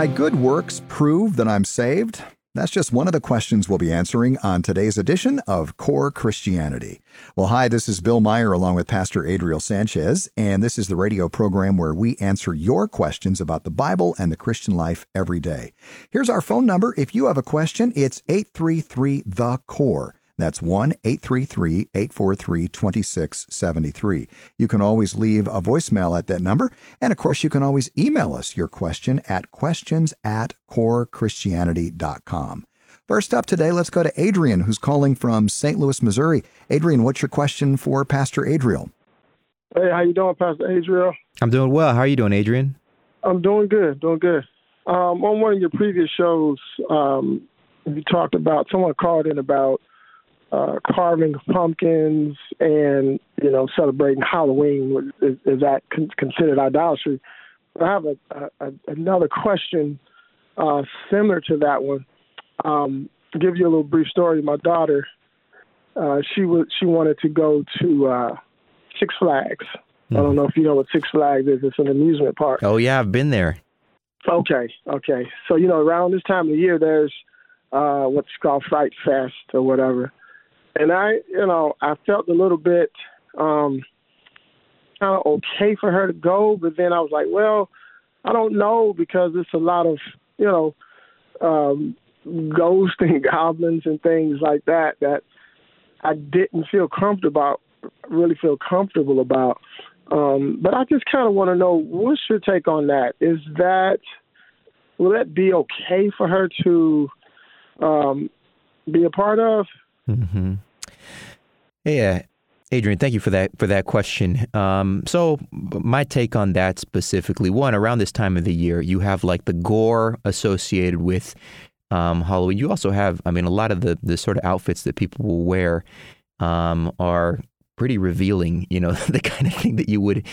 my good works prove that I'm saved? That's just one of the questions we'll be answering on today's edition of Core Christianity. Well, hi, this is Bill Meyer along with Pastor Adriel Sanchez, and this is the radio program where we answer your questions about the Bible and the Christian life every day. Here's our phone number. If you have a question, it's 833-THE-CORE. That's 1-833-843-2673. You can always leave a voicemail at that number. And of course, you can always email us your question at questions@corechristianity.com. First up today, let's go to Adrian, who's calling from St. Louis, Missouri. Adrian, what's your question for Pastor Adriel? Hey, how you doing, Pastor Adriel? I'm doing well. How are you doing, Adrian? I'm doing good, on one of your previous shows, you talked about, someone called in about carving pumpkins and, celebrating Halloween. Is that considered idolatry? I have another question similar to that one. To give you a little brief story, my daughter, she wanted to go to Six Flags. I don't know if you know what Six Flags is. It's an amusement park. Oh, yeah, I've been there. Okay. So, around this time of the year, there's what's called Fright Fest or whatever. And I felt a little bit kind of okay for her to go, but then I was like, well, I don't know, because it's a lot of, ghosts and goblins and things like that I didn't feel comfortable about. But I just kind of want to know, what's your take on that? Will that be okay for her to be a part of? Mm-hmm. Yeah, Adrian, thank you for that question. So my take on that specifically, one, around this time of the year, you have like the gore associated with Halloween. You also have, a lot of the sort of outfits that people will wear are pretty revealing, the kind of thing that you would,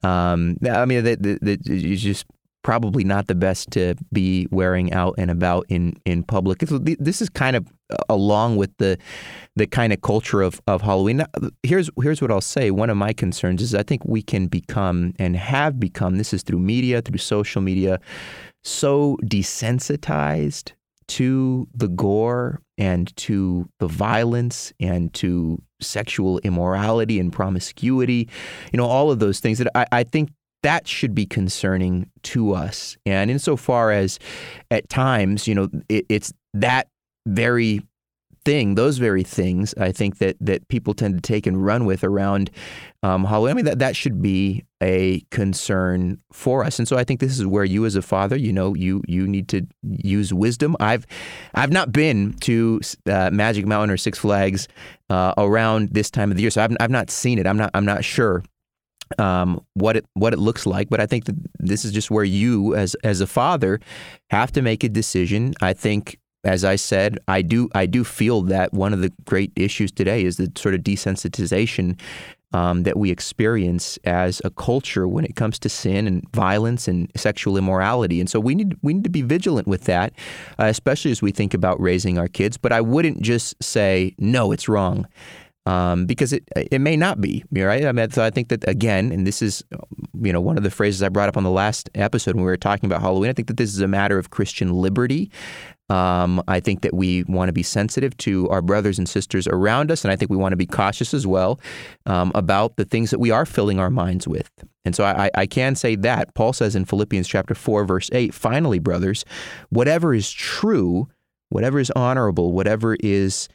that is just probably not the best to be wearing out and about in public. This is kind of along with the kind of culture of Halloween. Now, here's what I'll say. One of my concerns is I think we can become and have become, this is through media, through social media, so desensitized to the gore and to the violence and to sexual immorality and promiscuity, all of those things that I think that should be concerning to us. And insofar as at times, it's that very thing, those very things, I think that people tend to take and run with around Halloween. That should be a concern for us. And so I think this is where you as a father, you need to use wisdom. I've not been to Magic Mountain or Six Flags around this time of the year, so I've not seen it. I'm not sure what it looks like, but I think that this is just where you as a father have to make a decision. I think, as I said, I do feel that one of the great issues today is the sort of desensitization that we experience as a culture when it comes to sin and violence and sexual immorality. And so we need to be vigilant with that, especially as we think about raising our kids. But I wouldn't just say, no, it's wrong. Because it may not be, right? So I think that, again, and this is, one of the phrases I brought up on the last episode when we were talking about Halloween, I think that this is a matter of Christian liberty. I think that we want to be sensitive to our brothers and sisters around us, and I think we want to be cautious as well about the things that we are filling our minds with. And so I can say that. Paul says in Philippians chapter 4, verse 8, finally, brothers, whatever is true, whatever is honorable, whatever is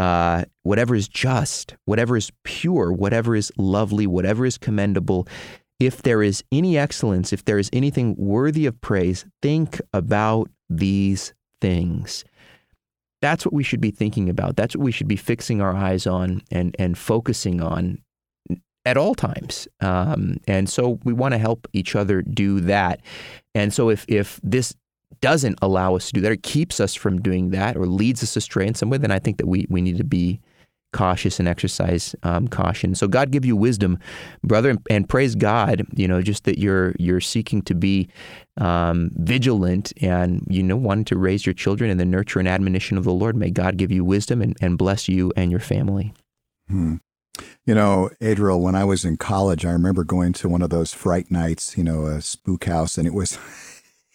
just, whatever is pure, whatever is lovely, whatever is commendable, if there is any excellence, if there is anything worthy of praise, think about these things. That's what we should be thinking about. That's what we should be fixing our eyes on and focusing on at all times. And so we want to help each other do that. And so if this doesn't allow us to do that, or keeps us from doing that, or leads us astray in some way, then I think that we need to be cautious and exercise caution. So God give you wisdom, brother, and praise God, just that you're seeking to be vigilant and, wanting to raise your children in the nurture and admonition of the Lord. May God give you wisdom and bless you and your family. Adriel, when I was in college, I remember going to one of those fright nights, a spook house, and it was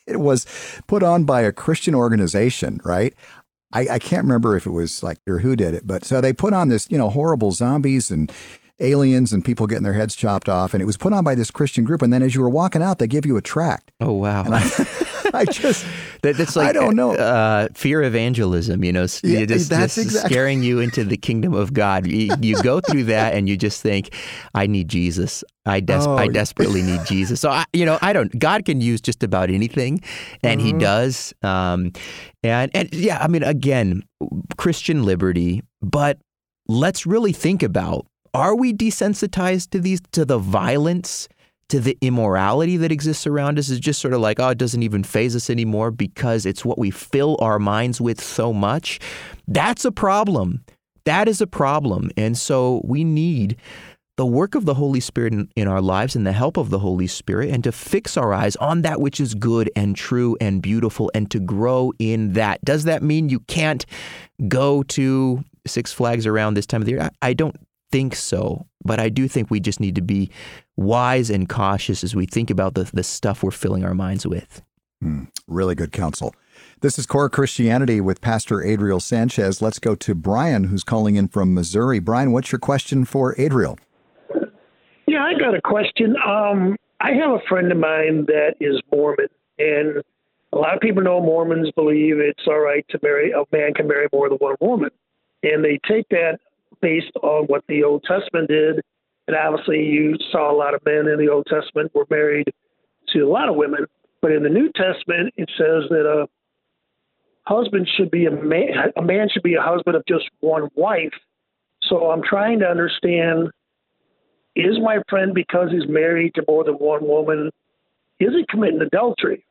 It was put on by a Christian organization, right? I can't remember if it was like or who did it, but so they put on this, horrible zombies and aliens and people getting their heads chopped off, and it was put on by this Christian group. And then as you were walking out, they give you a tract. Oh wow! And I just that's like I don't know fear evangelism. Just scaring you into the kingdom of God. You go through that, and you just think, I need Jesus. I desperately need Jesus. So I don't. God can use just about anything, and He does. And yeah, I mean, again, Christian liberty, but let's really think about: are we desensitized to the violence, to the immorality that exists around us? Is just sort of like, it doesn't even faze us anymore because it's what we fill our minds with so much. That's a problem. That is a problem. And so we need the work of the Holy Spirit in our lives and the help of the Holy Spirit, and to fix our eyes on that which is good and true and beautiful, and to grow in that. Does that mean you can't go to Six Flags around this time of the year? I don't think so, but I do think we just need to be wise and cautious as we think about the stuff we're filling our minds with. Really good counsel. This is Core Christianity with Pastor Adriel Sanchez. Let's go to Brian, who's calling in from Missouri. Brian, what's your question for Adriel? Yeah, I got a question. I have a friend of mine that is Mormon, and a lot of people know Mormons believe it's all right to marry, a man can marry more than one woman. And they take that based on what the Old Testament did. And obviously you saw a lot of men in the Old Testament were married to a lot of women. But in the New Testament, it says that a husband should be a man should be a husband of just one wife. So I'm trying to understand, is my friend, because he's married to more than one woman, is he committing adultery?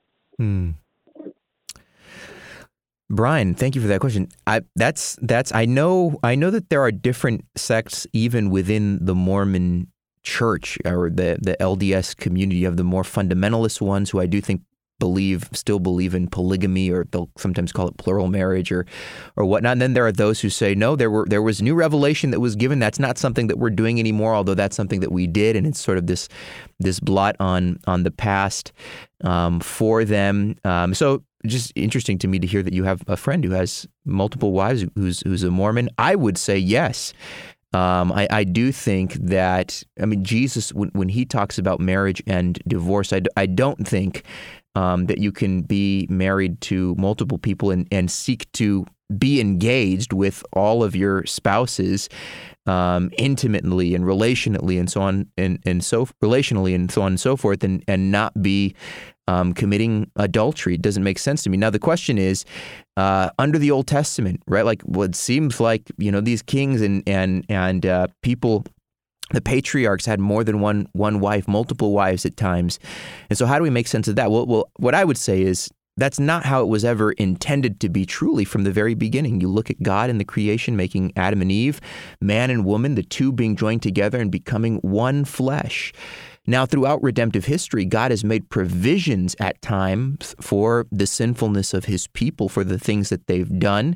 Brian, thank you for that question. I know that there are different sects even within the Mormon church or the LDS community. You have the more fundamentalist ones who I do think still believe in polygamy, or they'll sometimes call it plural marriage or whatnot. And then there are those who say, no, there was new revelation that was given. That's not something that we're doing anymore, although that's something that we did. And it's sort of this blot on the past for them. So just interesting to me to hear that you have a friend who has multiple wives who's a Mormon. I would say yes. I do think that, Jesus, when he talks about marriage and divorce, I don't think that you can be married to multiple people and seek to be engaged with all of your spouses intimately and relationally and so on and so relationally and so on and so forth, and not be committing adultery. It doesn't make sense to me. Now the question is, under the Old Testament, right? Like, well, it seems like these kings and people, the patriarchs had more than one wife, multiple wives at times, and so how do we make sense of that? Well, what I would say is, that's not how it was ever intended to be truly from the very beginning. You look at God in the creation, making Adam and Eve, man and woman, the two being joined together and becoming one flesh. Now, throughout redemptive history, God has made provisions at times for the sinfulness of His people, for the things that they've done.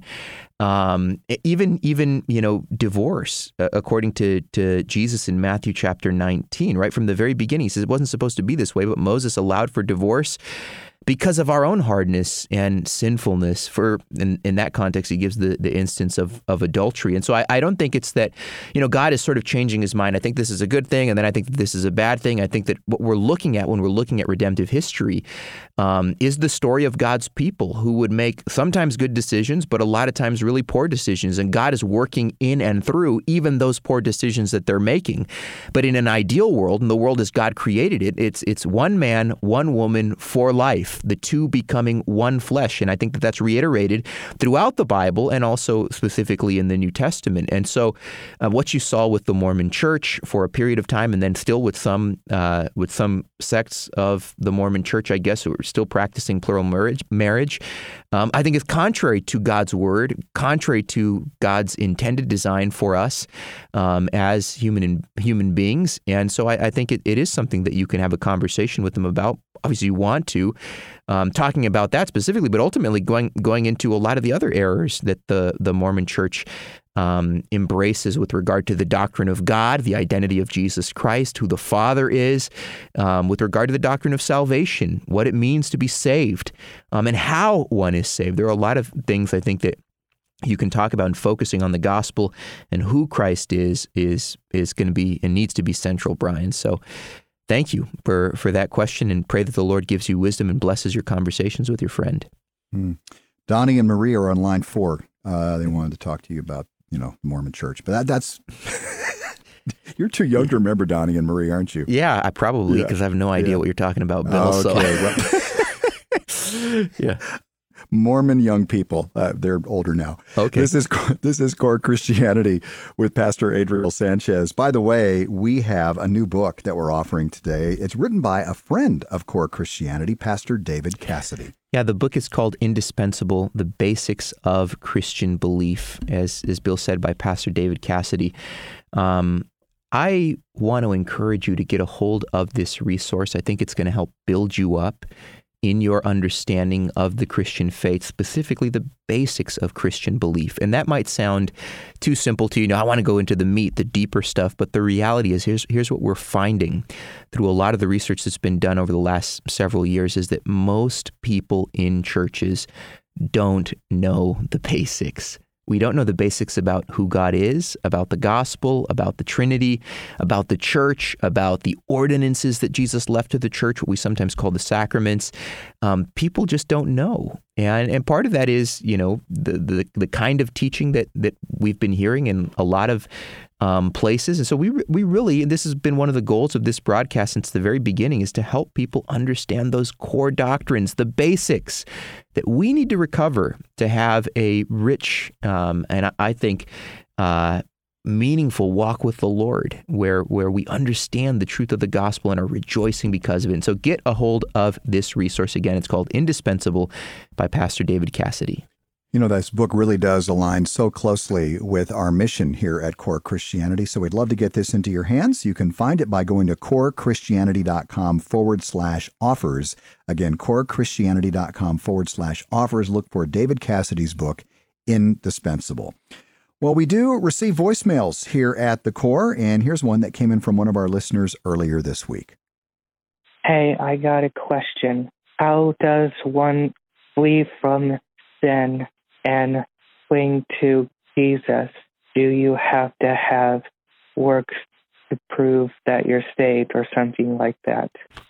Even divorce, according to Jesus in Matthew chapter 19, right from the very beginning, He says it wasn't supposed to be this way, but Moses allowed for divorce because of our own hardness and sinfulness. In that context, He gives the instance of adultery. And so I don't think it's that, God is sort of changing His mind. I think this is a good thing, and then I think that this is a bad thing. I think that what we're looking at when we're looking at redemptive history is the story of God's people who would make sometimes good decisions, but a lot of times really poor decisions. And God is working in and through even those poor decisions that they're making. But in an ideal world, and the world as God created it, it's one man, one woman for life, the two becoming one flesh. And I think that that's reiterated throughout the Bible and also specifically in the New Testament. And so what you saw with the Mormon Church for a period of time, and then still with some sects of the Mormon Church, I guess, who are still practicing plural marriage, I think is contrary to God's word, contrary to God's intended design for us as human beings. And so I think it is something that you can have a conversation with them about. Obviously, you want to, talking about that specifically, but ultimately going into a lot of the other errors that the Mormon Church embraces with regard to the doctrine of God, the identity of Jesus Christ, who the Father is, with regard to the doctrine of salvation, what it means to be saved, and how one is saved. There are a lot of things I think that you can talk about, and focusing on the gospel and who Christ is going to be and needs to be central, Brian. So thank you for that question, and pray that the Lord gives you wisdom and blesses your conversations with your friend. Donnie and Marie are on line 4. They wanted to talk to you about, the Mormon Church, but that's you're too young to remember Donnie and Marie, aren't you? Yeah, I probably, because I have no idea what you're talking about, Bill. Okay. So. Yeah. Mormon young people. They're older now. Okay. This is Core Christianity with Pastor Adriel Sanchez. By the way, we have a new book that we're offering today. It's written by a friend of Core Christianity, Pastor David Cassidy. Yeah, the book is called Indispensable: The Basics of Christian Belief, as Bill said, by Pastor David Cassidy. I want to encourage you to get a hold of this resource. I think it's going to help build you up in your understanding of the Christian faith, specifically the basics of Christian belief. And that might sound too simple to you. I want to go into the meat, the deeper stuff. But the reality is, here's what we're finding through a lot of the research that's been done over the last several years, is that most people in churches don't know the basics. We don't know the basics about who God is, about the gospel, about the Trinity, about the church, about the ordinances that Jesus left to the church, what we sometimes call the sacraments. People just don't know. And part of that is, the kind of teaching that we've been hearing in a lot of places. And so we really, and this has been one of the goals of this broadcast since the very beginning, is to help people understand those core doctrines, the basics that we need to recover to have a rich and I think meaningful walk with the Lord, where we understand the truth of the gospel and are rejoicing because of it. And so get a hold of this resource. Again, it's called Indispensable by Pastor David Cassidy. This book really does align so closely with our mission here at Core Christianity. So we'd love to get this into your hands. You can find it by going to corechristianity.com/offers. Again, corechristianity.com/offers. Look for David Cassidy's book, Indispensable. Well, we do receive voicemails here at the Core, and here's one that came in from one of our listeners earlier this week. Hey, I got a question. How does one flee from sin and cling to Jesus? Do you have to have works to prove that you're saved or something like that?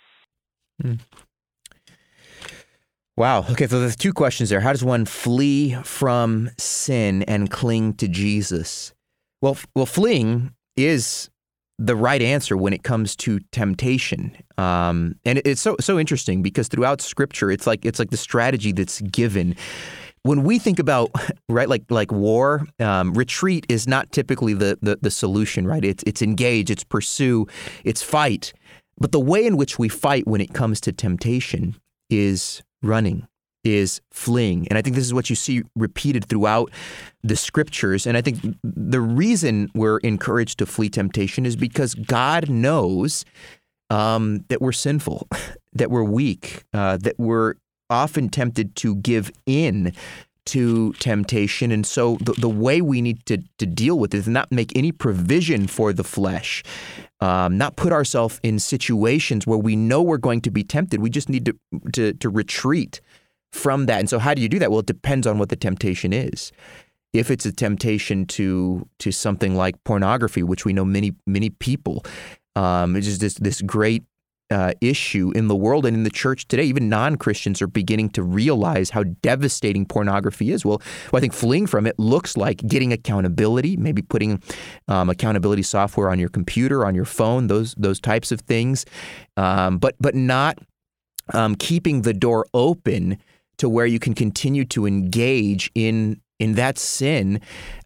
Wow. Okay, so there's two questions there. How does one flee from sin and cling to Jesus? Well, fleeing is the right answer when it comes to temptation. And it's so interesting because throughout Scripture, it's like the strategy that's given. When we think about, right, like war, retreat is not typically the solution, right? It's engage, it's pursue, it's fight. But the way in which we fight when it comes to temptation is running, is fleeing. And I think this is what you see repeated throughout the Scriptures. And I think the reason we're encouraged to flee temptation is because God knows that we're sinful, that we're weak, that we're often tempted to give in to temptation. And so the way we need to deal with it is not make any provision for the flesh, not put ourselves in situations where we know we're going to be tempted. We just need to retreat from that. And so how do you do that? Well, it depends on what the temptation is. If it's a temptation to something like pornography, which we know many people, it's just this great issue in the world and in the church today. Even non-Christians are beginning to realize how devastating pornography is. Well, I think fleeing from it looks like getting accountability, maybe putting accountability software on your computer, on your phone, those types of things, but not keeping the door open to where you can continue to engage in that sin,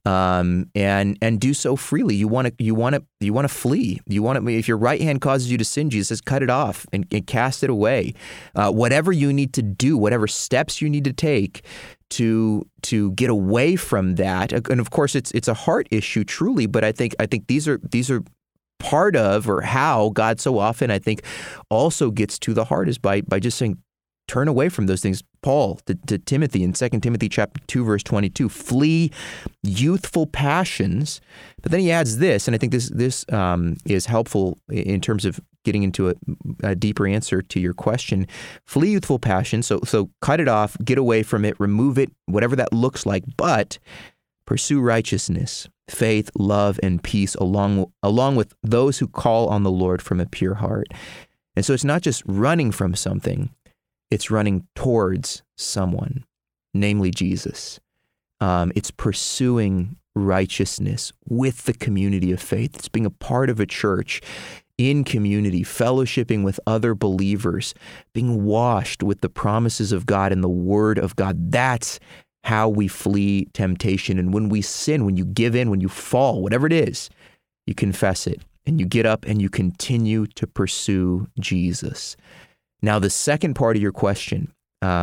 and do so freely. You want to flee. If your right hand causes you to sin, Jesus says, cut it off and cast it away. Whatever you need to do, whatever steps you need to take to get away from that. And of course, it's a heart issue, truly. But I think these are part of, or how God so often, I think, also gets to the heart, is by just saying, turn away from those things. Paul to Timothy in 2 Timothy chapter 2, verse 22, flee youthful passions. But then he adds this, and I think this is helpful in terms of getting into a deeper answer to your question. Flee youthful passions, so cut it off, get away from it, remove it, whatever that looks like, but pursue righteousness, faith, love, and peace along with those who call on the Lord from a pure heart. And so it's not just running from something, it's running towards someone, namely Jesus. It's pursuing righteousness with the community of faith. It's being a part of a church in community, fellowshipping with other believers, being washed with the promises of God and the Word of God. That's how we flee temptation. And when we sin, when you give in, when you fall, whatever it is, you confess it and you get up and you continue to pursue Jesus. Now, the second part of your question,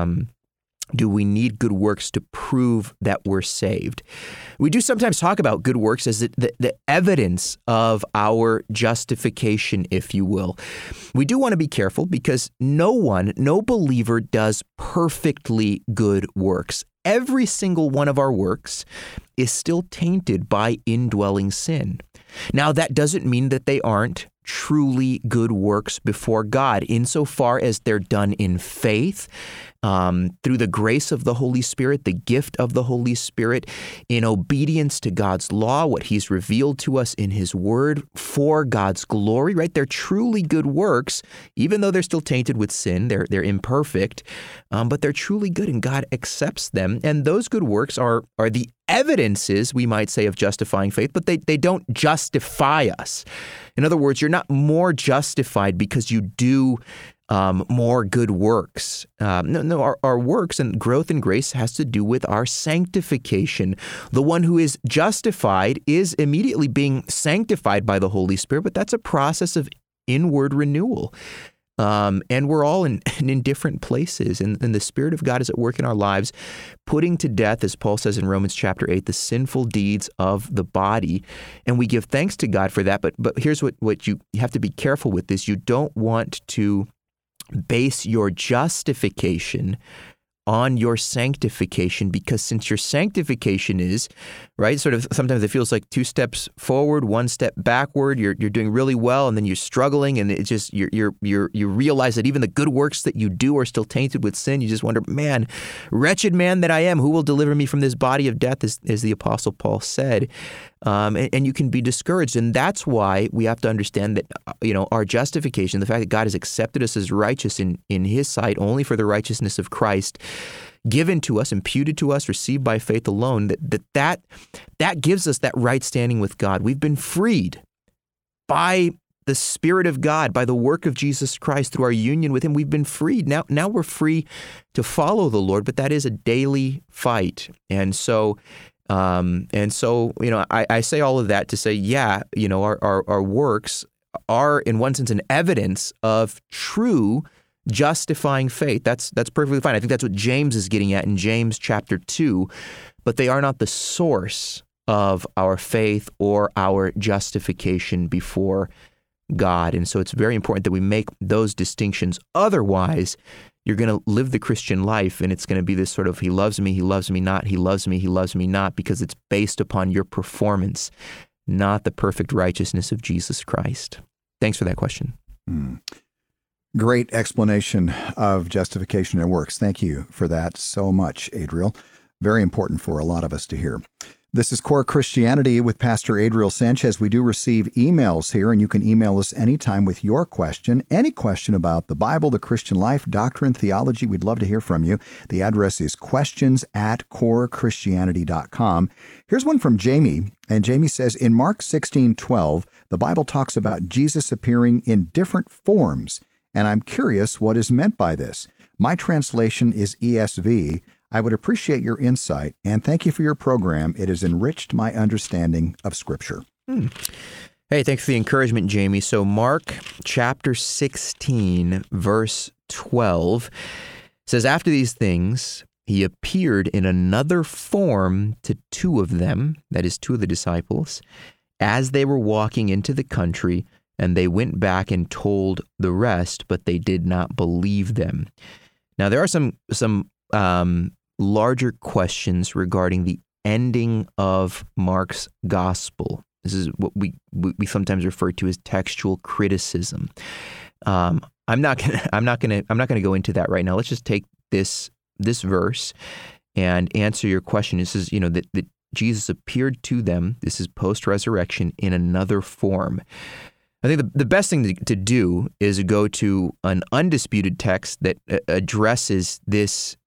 do we need good works to prove that we're saved? We do sometimes talk about good works as the evidence of our justification, if you will. We do want to be careful because no believer does perfectly good works. Every single one of our works is still tainted by indwelling sin. Now, that doesn't mean that they aren't truly good works before God, insofar as they're done in faith, through the grace of the Holy Spirit, the gift of the Holy Spirit, in obedience to God's law, what He's revealed to us in His Word for God's glory, right? They're truly good works, even though they're still tainted with sin. They're imperfect, but they're truly good, and God accepts them. And those good works are the evidences, we might say, of justifying faith, but they don't justify us. In other words, you're not more justified because you do more good works. No, our works and growth in grace has to do with our sanctification. The one who is justified is immediately being sanctified by the Holy Spirit, but that's a process of inward renewal. And we're all in different places, and the Spirit of God is at work in our lives, putting to death, as Paul says in Romans chapter 8, the sinful deeds of the body. And we give thanks to God for that. But here's what you have to be careful with this. You don't want to base your justification on your sanctification, because since your sanctification is, right, sort of sometimes it feels like 2 steps forward, 1 step backward, you're doing really well, and then you're struggling, and it's just you realize that even the good works that you do are still tainted with sin. You just wonder, man, wretched man that I am, who will deliver me from this body of death, as the Apostle Paul said. And you can be discouraged. And that's why we have to understand that, our justification, the fact that God has accepted us as righteous in His sight only for the righteousness of Christ, given to us, imputed to us, received by faith alone, that gives us that right standing with God. We've been freed by the Spirit of God, by the work of Jesus Christ, through our union with Him. We've been freed. Now we're free to follow the Lord, but that is a daily fight. And so, I say all of that to say, our works are in one sense an evidence of true justifying faith. That's perfectly fine. I think that's what James is getting at in James chapter 2, but they are not the source of our faith or our justification before God. And so it's very important that we make those distinctions. Otherwise, you're going to live the Christian life, and it's going to be this sort of, He loves me not, He loves me not, because it's based upon your performance, not the perfect righteousness of Jesus Christ. Thanks for that question. Great explanation of justification and works. Thank you for that so much, Adriel. Very important for a lot of us to hear. This is Core Christianity with Pastor Adriel Sanchez. We do receive emails here, and you can email us anytime with your question, any question about the Bible, the Christian life, doctrine, theology. We'd love to hear from you. The address is questions@corechristianity.com. Here's one from Jamie, and Jamie says, in Mark 16:12, the Bible talks about Jesus appearing in different forms, and I'm curious what is meant by this. My translation is ESV. I would appreciate your insight, and thank you for your program. It has enriched my understanding of Scripture. Hey, thanks for the encouragement, Jamie. So Mark chapter 16, verse 12 says, after these things, He appeared in another form to 2 of them, that is 2 of the disciples, as they were walking into the country, and they went back and told the rest, but they did not believe them. Now, there are some larger questions regarding the ending of Mark's gospel. This is what we sometimes refer to as textual criticism. I'm not gonna go into that right now. Let's just take this verse and answer your question. This is, that Jesus appeared to them. This is post-resurrection in another form. I think the best thing to do is go to an undisputed text that addresses this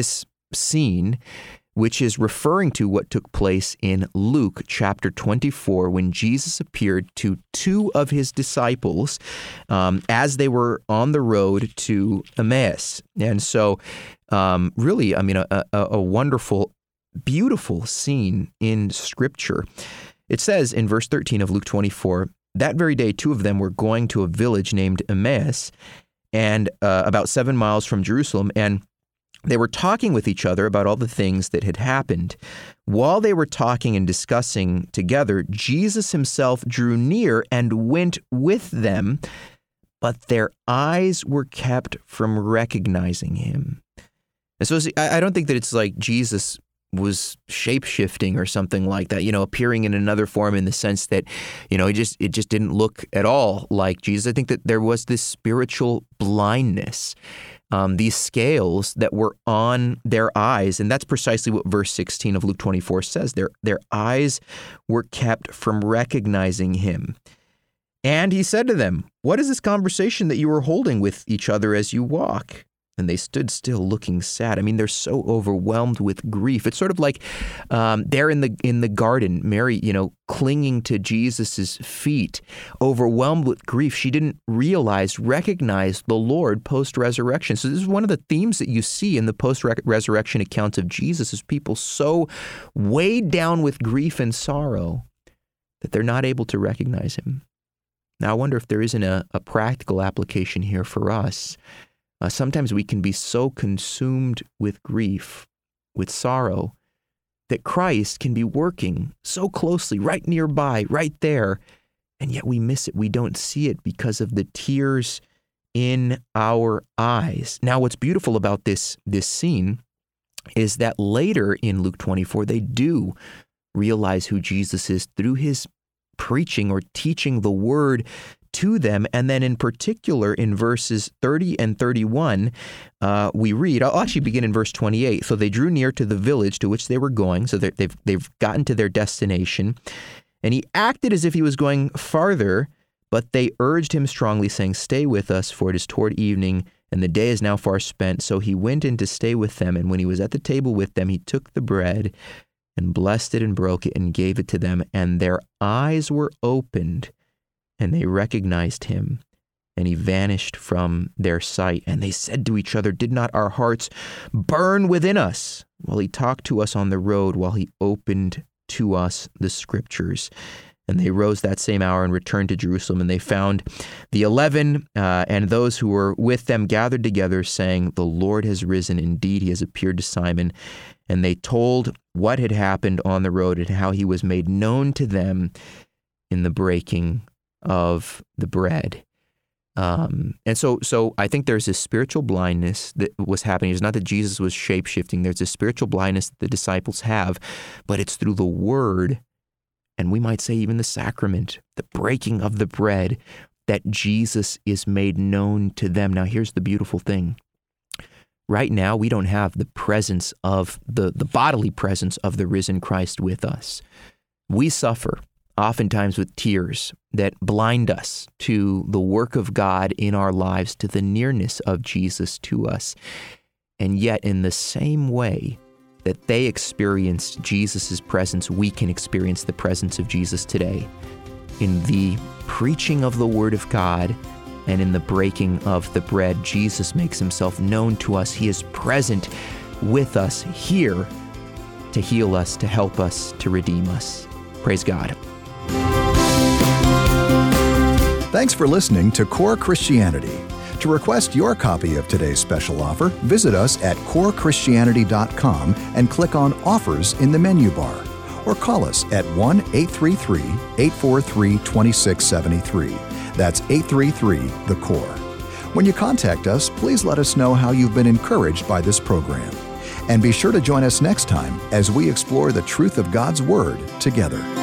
scene, which is referring to what took place in Luke chapter 24 when Jesus appeared to two of his disciples as they were on the road to Emmaus. And so really, a wonderful, beautiful scene in Scripture. It says in verse 13 of Luke 24, that very day, two of them were going to a village named Emmaus, and about 7 miles from Jerusalem, and they were talking with each other about all the things that had happened. While they were talking and discussing together, Jesus himself drew near and went with them, but their eyes were kept from recognizing him. And so I don't think that it's like Jesus was shape-shifting or something like that, appearing in another form in the sense that, it just didn't look at all like Jesus. I think that there was this spiritual blindness, these scales that were on their eyes, and that's precisely what verse 16 of Luke 24 says. Their eyes were kept from recognizing him. And he said to them, "What is this conversation that you are holding with each other as you walk?" And they stood still looking sad. They're so overwhelmed with grief. It's sort of like there in the garden, Mary, clinging to Jesus's feet, overwhelmed with grief. She didn't recognize the Lord post-resurrection. So this is one of the themes that you see in the post-resurrection accounts of Jesus, is people so weighed down with grief and sorrow that they're not able to recognize him. Now, I wonder if there isn't a practical application here for us. Sometimes we can be so consumed with grief, with sorrow, that Christ can be working so closely, right nearby, right there, and yet we miss it. We don't see it because of the tears in our eyes. Now, what's beautiful about this scene is that later in Luke 24, they do realize who Jesus is through his preaching or teaching the word to them. And then in particular in verses 30 and 31, we read, I'll actually begin in verse 28. So they drew near to the village to which they were going. So they've gotten to their destination. And he acted as if he was going farther, but they urged him strongly, saying, "Stay with us, for it is toward evening, and the day is now far spent." So he went in to stay with them. And when he was at the table with them, he took the bread and blessed it and broke it and gave it to them. And their eyes were opened, and they recognized him, and he vanished from their sight. And they said to each other, "Did not our hearts burn within us while he talked to us on the road, while he opened to us the Scriptures?" And they rose that same hour and returned to Jerusalem, and they found the 11 and those who were with them gathered together, saying, "The Lord has risen. Indeed, he has appeared to Simon." And they told what had happened on the road and how he was made known to them in the breaking of the bread. And so I think there's this spiritual blindness that was happening. It's not that Jesus was shape-shifting. There's a spiritual blindness that the disciples have, but it's through the word, and we might say even the sacrament, the breaking of the bread, that Jesus is made known to them. Now, here's the beautiful thing. Right now, we don't have the presence of the bodily presence of the risen Christ with us. We suffer oftentimes with tears that blind us to the work of God in our lives, to the nearness of Jesus to us. And yet, in the same way that they experienced Jesus' presence, we can experience the presence of Jesus today. In the preaching of the Word of God and in the breaking of the bread, Jesus makes himself known to us. He is present with us here to heal us, to help us, to redeem us. Praise God. Thanks for listening to Core Christianity. To request your copy of today's special offer, visit us at corechristianity.com and click on Offers in the menu bar, or call us at 1-833-843-2673. That's 833-THE-CORE. When you contact us, please let us know how you've been encouraged by this program. And be sure to join us next time as we explore the truth of God's Word together.